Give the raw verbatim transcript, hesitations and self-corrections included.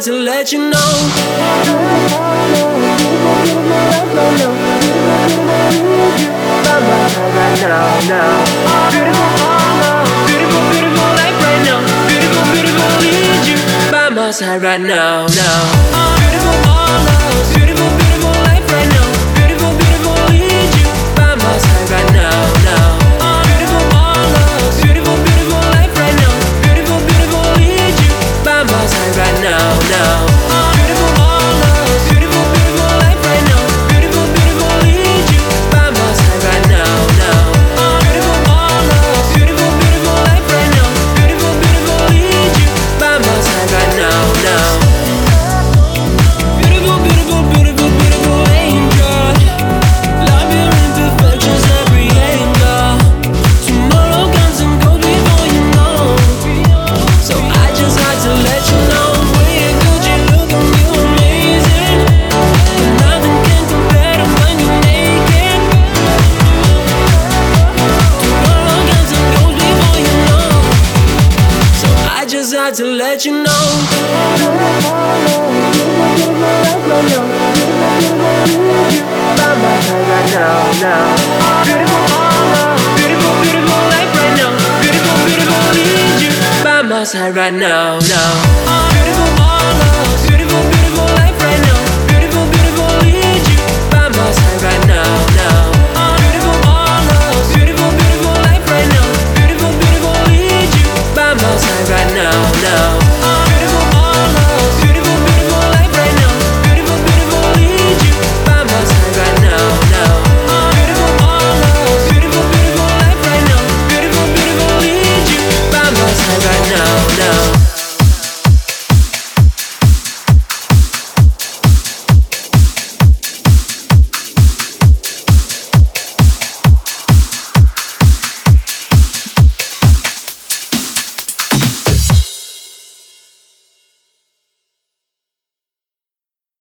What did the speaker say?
hard to let you know. By my side right now, now. Beautiful, beautiful, beautiful life right now. Beautiful, beautiful, need you by my side right now, now. Beautiful, beautiful, beautiful life right now. Beautiful, beautiful, need you by my side right now, now. Beautiful, beautiful, beautiful life right now. Beautiful, beautiful, need you by my side right now, now. Beautiful, beautiful, beautiful life right now. Beautiful, beautiful, need you by my side right now, now. Beautiful, beautiful, beautiful life right now. Beautiful, beautiful, need you by my side right now, now. Beautiful, beautiful, beautiful, beautiful angel. Love your imperfections, every angle. Tomorrow comes and goes before you know. So I just had to let you know. When you're good, you look and you're amazing. But nothing can compare to when you're naked. Tomorrow comes and goes before you know. So I just had to let you know. By my side right now, now. Beautiful, beautiful, beautiful life right now. Beautiful, beautiful, need you by my side right now, now. Beautiful,